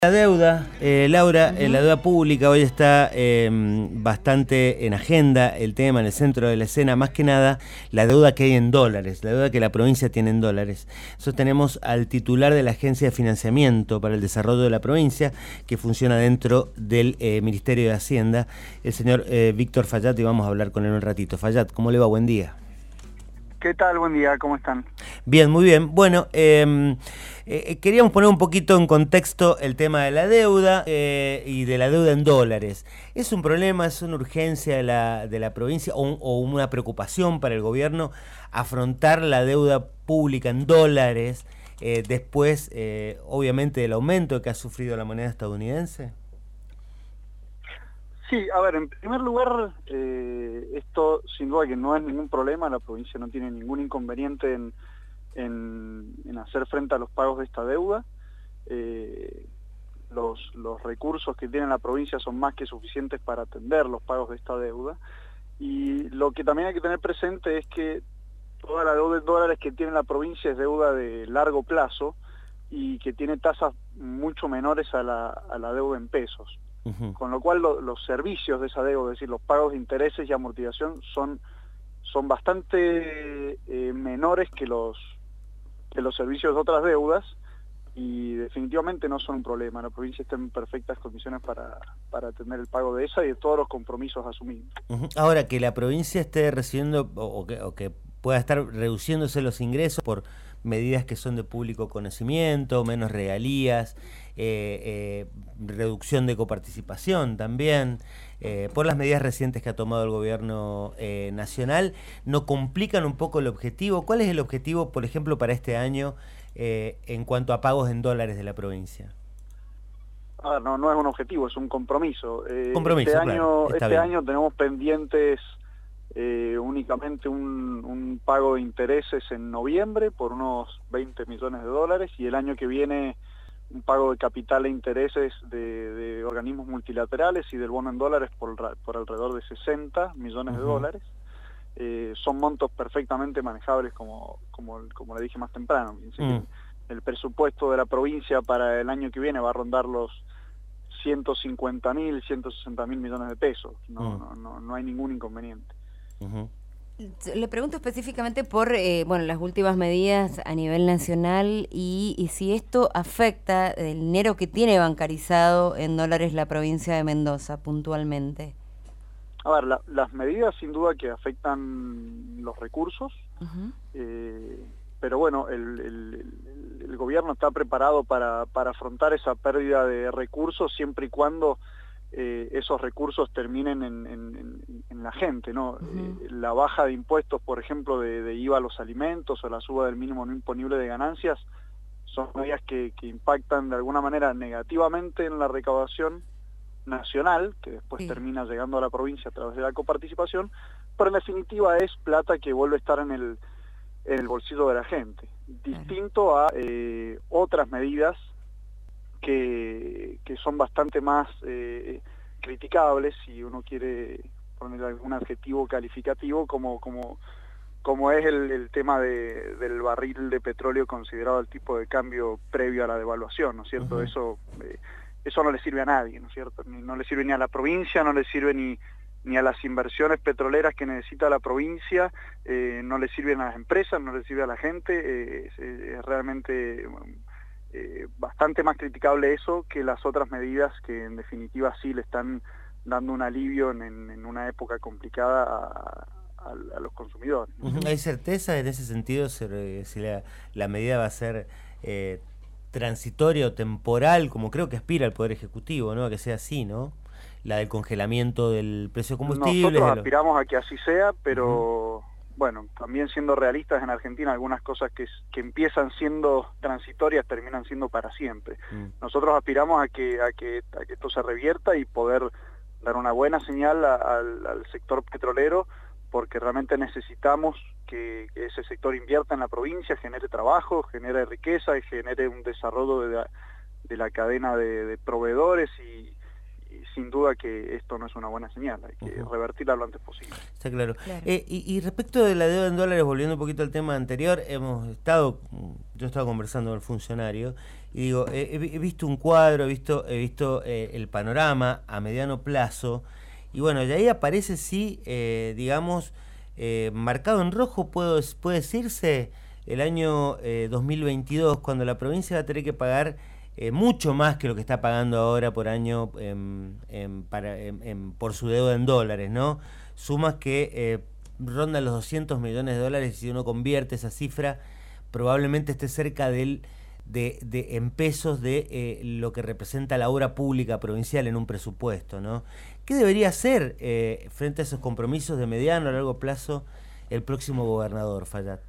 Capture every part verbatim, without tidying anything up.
La deuda, eh, Laura, eh, la deuda pública hoy está eh, bastante en agenda, el tema en el centro de la escena, más que nada la deuda que hay en dólares, la deuda que la provincia tiene en dólares. Nosotros tenemos al titular de la Agencia de Financiamiento para el Desarrollo de la Provincia, que funciona dentro del eh, Ministerio de Hacienda, el señor eh, Víctor Fallat, y vamos a hablar con él un ratito. Fallat, ¿cómo le va? Buen día. ¿Qué tal? Buen día, ¿cómo están? Bien, muy bien. Bueno, eh, eh, queríamos poner un poquito en contexto el tema de la deuda eh, y de la deuda en dólares. ¿Es un problema, es una urgencia de la, de la provincia o, o una preocupación para el gobierno afrontar la deuda pública en dólares eh, después, eh, obviamente, del aumento que ha sufrido la moneda estadounidense? Sí, a ver, en primer lugar, eh, esto sin duda que no es ningún problema, la provincia no tiene ningún inconveniente en, en, en hacer frente a los pagos de esta deuda. Eh, los, los recursos que tiene la provincia son más que suficientes para atender los pagos de esta deuda. Y lo que también hay que tener presente es que toda la deuda en dólares que tiene la provincia es deuda de largo plazo y que tiene tasas mucho menores a la, a la deuda en pesos. Uh-huh. Con lo cual lo, los servicios de esa deuda, es decir, los pagos de intereses y amortización son, son bastante eh, menores que los, que los servicios de otras deudas y definitivamente no son un problema. La provincia está en perfectas condiciones para, para atender el pago de esa y de todos los compromisos asumidos. Uh-huh. Ahora, que la provincia esté recibiendo o, o, que, o que pueda estar reduciéndose los ingresos por medidas que son de público conocimiento, menos regalías, eh, eh, reducción de coparticipación también, eh, por las medidas recientes que ha tomado el gobierno eh, nacional, ¿no complican un poco el objetivo? ¿Cuál es el objetivo, por ejemplo, para este año eh, en cuanto a pagos en dólares de la provincia? A ver, no, no es un objetivo, es un compromiso. Eh, compromiso, este claro, año, este año tenemos pendientes Eh, únicamente un, un pago de intereses en noviembre por unos veinte millones de dólares y el año que viene un pago de capital e intereses de, de organismos multilaterales y del bono en dólares por, por alrededor de sesenta millones de uh-huh. dólares. Eh, son montos perfectamente manejables como, como, como le dije más temprano. Uh-huh. El presupuesto de la provincia para el año que viene va a rondar los ciento cincuenta mil, ciento sesenta mil millones de pesos. No, uh-huh. no, no, no hay ningún inconveniente. Uh-huh. Le pregunto específicamente por eh, bueno, las últimas medidas a nivel nacional y, y si esto afecta el dinero que tiene bancarizado en dólares la provincia de Mendoza puntualmente. A ver, la, las medidas sin duda que afectan los recursos, uh-huh. eh, pero bueno, el, el, el gobierno está preparado para, para afrontar esa pérdida de recursos siempre y cuando Eh, esos recursos terminen en, en, en la gente, ¿no? Uh-huh. Eh, la baja de impuestos, por ejemplo, de, de I V A a los alimentos o la suba del mínimo no imponible de ganancias, son medidas que, que impactan de alguna manera negativamente en la recaudación nacional, que después sí. termina llegando a la provincia a través de la coparticipación, pero en definitiva es plata que vuelve a estar en el, en el bolsillo de la gente, distinto a eh, otras medidas Que, que son bastante más eh, criticables, si uno quiere poner algún adjetivo calificativo, como, como, como es el, el tema de, del barril de petróleo considerado el tipo de cambio previo a la devaluación, ¿no es cierto? Uh-huh. Eso, eh, eso no le sirve a nadie, ¿no es cierto? Ni, no le sirve ni a la provincia, no le sirve ni, ni a las inversiones petroleras que necesita la provincia, eh, no le sirven a las empresas, no le sirve a la gente, eh, es, es realmente... Eh, bastante más criticable eso que las otras medidas que en definitiva sí le están dando un alivio en, en, en una época complicada a, a, a los consumidores. Uh-huh. ¿Hay certeza en ese sentido si, si la, la medida va a ser eh, transitoria o temporal, como creo que aspira el Poder Ejecutivo, ¿no? A que sea así, ¿no? La del congelamiento del precio de combustible. Nosotros de los... aspiramos a que así sea, pero... Uh-huh. Bueno, también siendo realistas en Argentina, algunas cosas que, que empiezan siendo transitorias terminan siendo para siempre. Mm. Nosotros aspiramos a que, a, que, a que esto se revierta y poder dar una buena señal a, a, al sector petrolero, porque realmente necesitamos que, que ese sector invierta en la provincia, genere trabajo, genere riqueza y genere un desarrollo de la, de la cadena de, de proveedores y, y sin duda que esto no es una buena señal, hay que uh-huh. revertirla lo antes posible. Está claro. claro. Eh, y, y respecto de la deuda en dólares, volviendo un poquito al tema anterior, hemos estado, yo estaba conversando con el funcionario, y digo, eh, he, he visto un cuadro, he visto, he visto eh, el panorama a mediano plazo, y bueno, y ahí aparece sí, eh, digamos, eh, marcado en rojo, puedo, puede decirse, el año eh, dos mil veintidós, cuando la provincia va a tener que pagar Eh, mucho más que lo que está pagando ahora por año eh, eh, para, eh, eh, por su deuda en dólares, ¿no? Sumas que eh, rondan los doscientos millones de dólares, y si uno convierte esa cifra, probablemente esté cerca del, de, de, en pesos de eh, lo que representa la obra pública provincial en un presupuesto, ¿no? ¿Qué debería hacer eh, frente a esos compromisos de mediano a largo plazo el próximo gobernador, Fayad?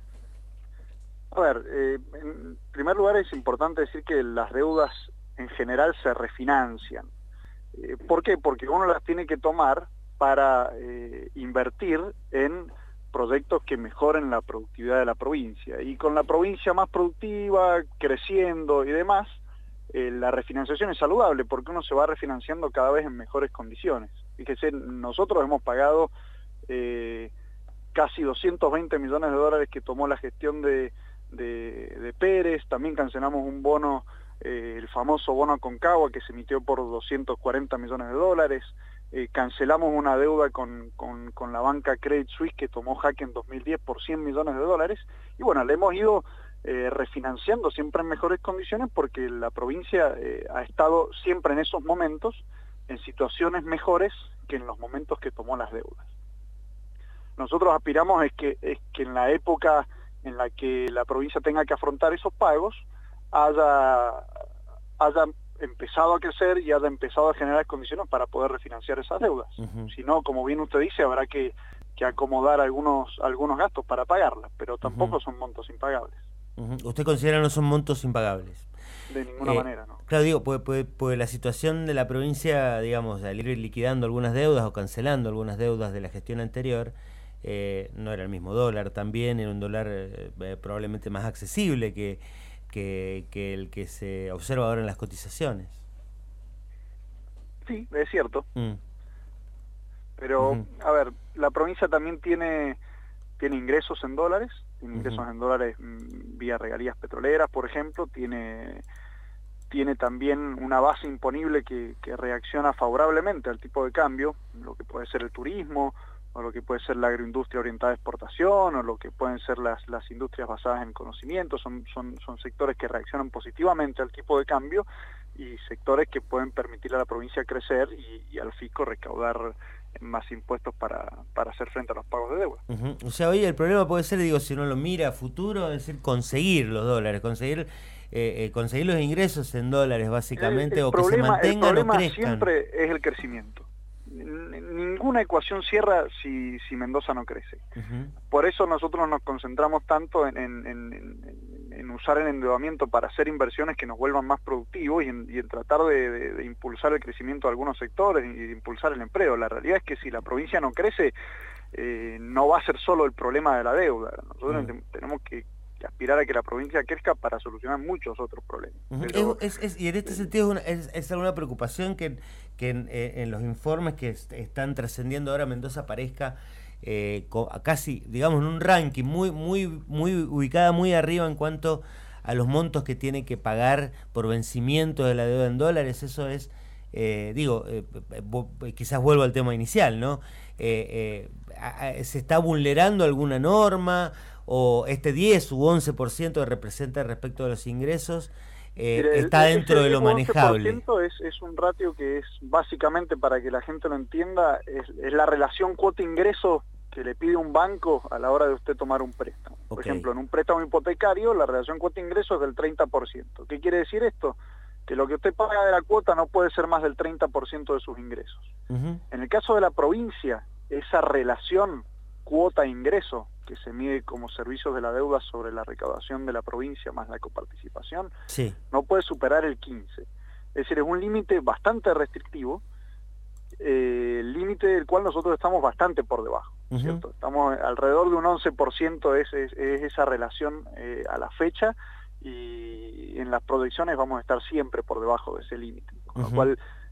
A ver, eh, en primer lugar es importante decir que las deudas en general se refinancian. Eh, ¿Por qué? Porque uno las tiene que tomar para eh, invertir en proyectos que mejoren la productividad de la provincia. Y con la provincia más productiva, creciendo y demás, eh, la refinanciación es saludable porque uno se va refinanciando cada vez en mejores condiciones. Fíjese, nosotros hemos pagado eh, casi doscientos veinte millones de dólares que tomó la gestión de De, de Pérez, también cancelamos un bono, eh, el famoso bono Aconcagua que se emitió por doscientos cuarenta millones de dólares, eh, cancelamos una deuda con, con, con la banca Credit Suisse que tomó jaque en dos mil diez por cien millones de dólares, y bueno, le hemos ido eh, refinanciando siempre en mejores condiciones porque la provincia eh, ha estado siempre en esos momentos en situaciones mejores que en los momentos que tomó las deudas. Nosotros aspiramos es que, es que en la época en la que la provincia tenga que afrontar esos pagos, haya, haya empezado a crecer y haya empezado a generar condiciones para poder refinanciar esas deudas. Uh-huh. Si no, como bien usted dice, habrá que, que acomodar algunos, algunos gastos para pagarlas, pero tampoco uh-huh. son montos impagables. Uh-huh. ¿Usted considera que no son montos impagables? De ninguna eh, manera, ¿no? Claro, digo, pues, pues, pues la situación de la provincia, digamos, al ir liquidando algunas deudas o cancelando algunas deudas de la gestión anterior, Eh, no era el mismo dólar también, era un dólar eh, probablemente más accesible que, que, que el que se observa ahora en las cotizaciones. Sí, es cierto. Mm. Pero, uh-huh. a ver, la provincia también tiene, tiene ingresos en dólares, tiene ingresos uh-huh. en dólares mm, vía regalías petroleras, por ejemplo, tiene, tiene también una base imponible que, que reacciona favorablemente al tipo de cambio, lo que puede ser el turismo, o lo que puede ser la agroindustria orientada a exportación, o lo que pueden ser las, las industrias basadas en conocimiento, son, son, son sectores que reaccionan positivamente al tipo de cambio y sectores que pueden permitir a la provincia crecer y, y al fisco recaudar más impuestos para, para hacer frente a los pagos de deuda. Uh-huh. O sea, hoy el problema puede ser, digo, si uno lo mira a futuro, es decir, conseguir los dólares, conseguir eh, eh, conseguir los ingresos en dólares básicamente, el, el o problema, que se mantengan el problema o crezcan. Siempre es el crecimiento. Ninguna ecuación cierra si, si Mendoza no crece. Uh-huh. Por eso nosotros nos concentramos tanto en, en, en, en usar el endeudamiento para hacer inversiones que nos vuelvan más productivos y en, y en tratar de, de, de impulsar el crecimiento de algunos sectores y de impulsar el empleo. La realidad es que si la provincia no crece, eh, no va a ser solo el problema de la deuda. Nosotros uh-huh. tenemos que aspirar a que la provincia crezca para solucionar muchos otros problemas. Uh-huh. Pero, es, es, es, y en este eh, sentido es, una, es, es alguna preocupación que, que en, en los informes que est están trascendiendo ahora Mendoza aparezca eh, casi, digamos, en un ranking muy, muy, muy ubicada muy arriba en cuanto a los montos que tiene que pagar por vencimiento de la deuda en dólares. Eso es, eh, digo, eh, quizás vuelvo al tema inicial, ¿no? Eh, eh, a, a, ¿se está vulnerando alguna norma? ¿O este diez u once por ciento que representa respecto de los ingresos eh, Mire, está dentro ese, de lo manejable? once por ciento es, es un ratio que es básicamente, para que la gente lo entienda, es, es la relación cuota-ingreso que le pide un banco a la hora de usted tomar un préstamo. Por okay. ejemplo, en un préstamo hipotecario la relación cuota-ingreso es del treinta por ciento. ¿Qué quiere decir esto? Que lo que usted paga de la cuota no puede ser más del treinta por ciento de sus ingresos. Uh-huh. En el caso de la provincia, esa relación cuota-ingreso, que se mide como servicios de la deuda sobre la recaudación de la provincia más la coparticipación, sí. no puede superar el quince. Es decir, es un límite bastante restrictivo, eh, el límite del cual nosotros estamos bastante por debajo, uh-huh. ¿cierto? Estamos alrededor de un once por ciento es, es, es esa relación eh, a la fecha, y en las proyecciones vamos a estar siempre por debajo de ese límite, con uh-huh. lo cual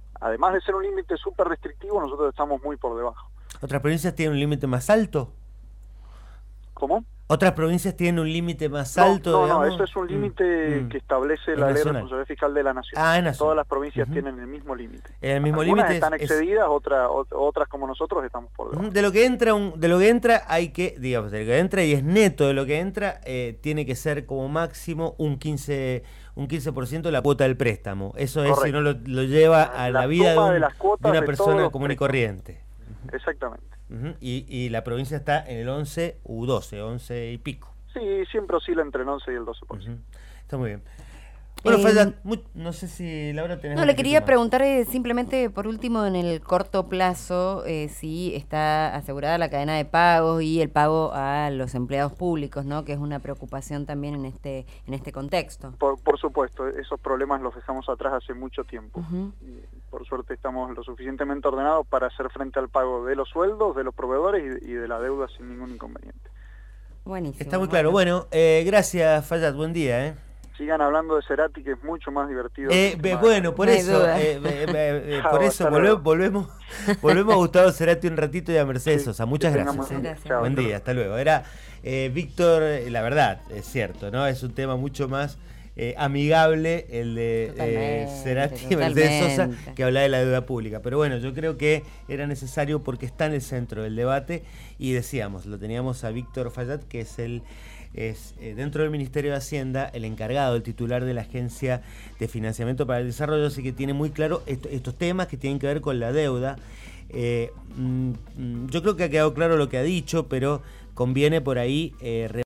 además de ser un límite súper restrictivo, nosotros estamos muy por debajo. ¿Otras provincias tienen un límite más alto? ¿Cómo? ¿Otras provincias tienen un límite más No, alto? no, digamos? no, eso es un límite Mm, que establece es la Ley de nacional. Responsabilidad Fiscal de la Nación. Ah, es nacional. Todas las provincias Ujú. tienen el mismo límite. El mismo Algunas límite están es- es- excedidas, otras, ot- otras como nosotros estamos por debajo. Ujú, De lo que entra, un, de lo que entra hay que, digamos, de lo que entra y es neto de lo que entra, eh, tiene que ser como máximo un quince, un quince por ciento de la cuota del préstamo. Eso es, Correcto. si no lo, lo lleva a la, La vida de, suma un- de las cuotas de una de persona todos los común y préstamos. corriente. Exactamente. Ujú, y, y la provincia está en el once u doce, once y pico. Sí, siempre oscila entre el once y el doce por ciento. Ujú, está muy bien. Bueno, Eh, Fayad, mu- no sé si Laura tenés No, un le poquito quería más. preguntar eh, simplemente, por último, en el corto plazo, eh, si está asegurada la cadena de pagos y el pago a los empleados públicos, ¿no? Que es una preocupación también en este en este contexto. Por, por supuesto, esos problemas los dejamos atrás hace mucho tiempo. Ujú. Y, por suerte estamos lo suficientemente ordenados para hacer frente al pago de los sueldos, de los proveedores y, y de la deuda sin ningún inconveniente. Buenísimo. Está muy claro. Bueno, eh, gracias, Fayad, buen día, ¿eh? Sigan hablando de Cerati, que es mucho más divertido. Eh, que el be- tema- bueno, por No hay eso, duda. eh, be- be- eh, Chao, por eso hasta volve- luego. volvemos, volvemos a Gustavo Cerati un ratito y a Mercedes Sí, Sosa. Muchas que gracias. tengamos eh. un- Gracias. chao, Buen hasta día, luego. hasta luego. Era eh, Víctor, eh, la verdad, es cierto, ¿no? Es un tema mucho más eh, amigable el de eh, Totalmente, Cerati y Mercedes Sosa, totalmente. que habla de la deuda pública. Pero bueno, yo creo que era necesario porque está en el centro del debate y decíamos, lo teníamos a Víctor Fayad, que es el es eh, dentro del Ministerio de Hacienda el encargado, el titular de la Agencia de Financiamiento para el Desarrollo, así que tiene muy claro esto- estos temas que tienen que ver con la deuda. Eh, mm, mm, yo creo que ha quedado claro lo que ha dicho, pero conviene por ahí eh,